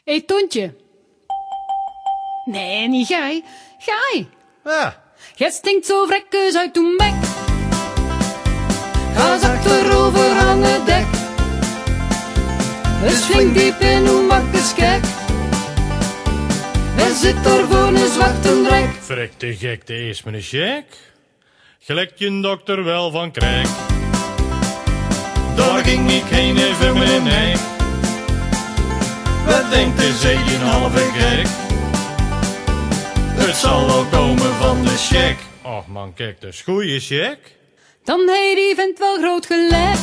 Hé, Tontje. Nee, niet gij. Gij. Ja. Gij stinkt zo vrekkeus uit uw bek. Ga eens achterover aan het dek. Het flink diep in uw makkes kijk. Wij zit daar voor een zwarte drek. Vrek de gekte is mijn check. Gelijk je dokter wel van krijg. Daar ging ik heen even mijn nek. Wat denkt de zee een halve gek? Het zal wel komen van de check. Och man, kijk, dat is goeie check. Dan heeft die vent wel groot gelijk.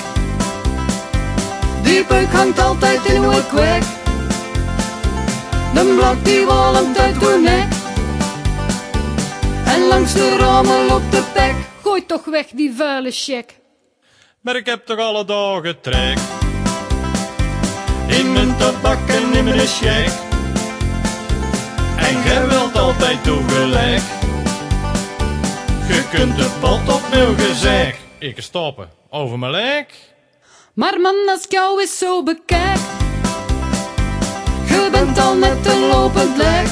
Die peuk hangt altijd in uw kwek. De blok die walmt uit uw nek. En langs de ramen loopt de pek. Gooi toch weg die vuile check. Maar ik heb toch alle dagen trek. In mijn tabak en in mijn check. En gij wilt altijd toegelijk. Je kunt de pot op mijn gezegd. Ik stoppen over mijn lek. Maar man, als ik jou eens zo bekijk. Je bent al net een lopend lijk.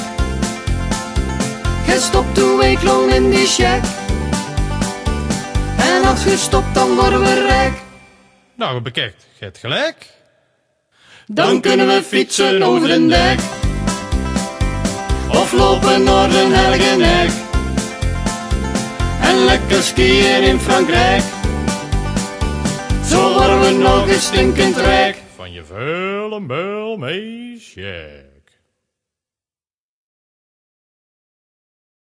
Je stopt uw weeklong in die check. En als je stopt, dan worden we rijk. Nou, bekijkt, je hebt gelijk. Dan kunnen we fietsen over een dek. Of lopen naar de Helgenek. En lekker skiën in Frankrijk. Zo worden we nog eens stinkend rijk. Van je vuile muil mee check.